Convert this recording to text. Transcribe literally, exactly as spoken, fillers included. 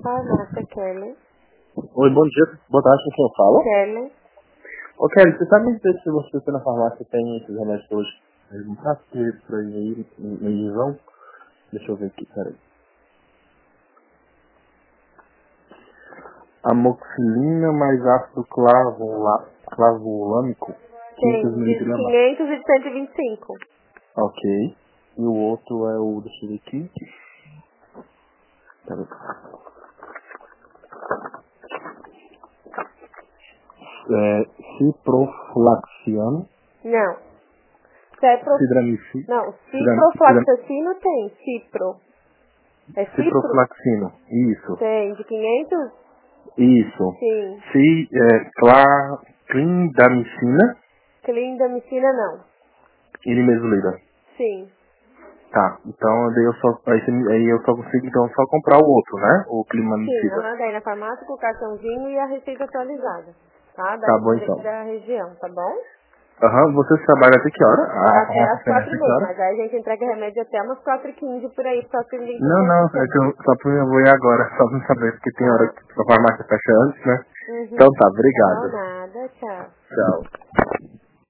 Farmácia Kelly. Oi, bom dia. Boa tarde, com quem eu falo? Kelly. Ô, Kelly, você sabe me dizer se você foi na farmácia tem esses remédios hoje? Não tá escrito pra ir em Lisão? Deixa eu ver aqui, peraí. Amoxicilina mais ácido clavula, clavulâmico, Tem quinhentos de miligramas. quinhentos e de cento e vinte e cinco. Ok. E o outro é o, deixa eu ver aqui. Peraí. É, ciproflaxiano. Não. Cepro... Cidramici. Não, Cidram, cidram, ciprofloxacino tem. Cipro. É cipro? ciproflaxino. Isso. Tem. De quinhentos? Isso. Sim. Se, é, cla, clindamicina Clindamicina não. e nimesulida. Sim. Tá, então daí eu só, aí, você- aí eu só consigo então só comprar o outro, né? O Sim, climamicida. aham, daí na farmácia com o cartãozinho e a receita atualizada. Tá? Da, Tá bom da, então. da região, tá bom? Aham, você trabalha até que hora? A Até farmácia às tem quatro e até que meia, hora? mas aí a gente entrega remédio até umas quatro e quinze por aí, só que ninguém tem Não, não, é consulta. que eu, só pra eu vou ir agora, só pra saber, porque tem hora Tá. que a farmácia fecha antes, né? Uhum. Então tá, Não, obrigado. nada, tchau. Tchau.